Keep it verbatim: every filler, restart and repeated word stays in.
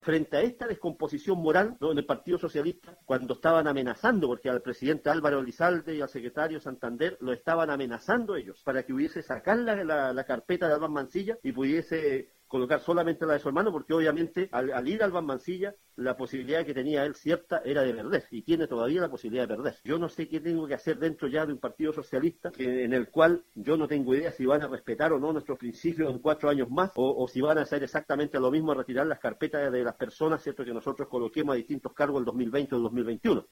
Frente a esta descomposición moral, ¿no?, en el Partido Socialista, cuando estaban amenazando, porque al presidente Álvaro Elizalde y al secretario Santander lo estaban amenazando ellos, para que hubiese sacar la, la, la carpeta de Albán Mancilla y pudiese colocar solamente la de su hermano, porque obviamente al, al ir Albán Mancilla, la posibilidad que tenía él cierta era de perder, y tiene todavía la posibilidad de perder. Yo no sé qué tengo que hacer dentro ya de un partido socialista que, en el cual yo no tengo idea si van a respetar o no nuestros principios en cuatro años más, o, o si van a hacer exactamente lo mismo, retirar las carpetas de las personas, ¿cierto?, que nosotros coloquemos a distintos cargos el dos mil veinte o el dos mil veintiuno.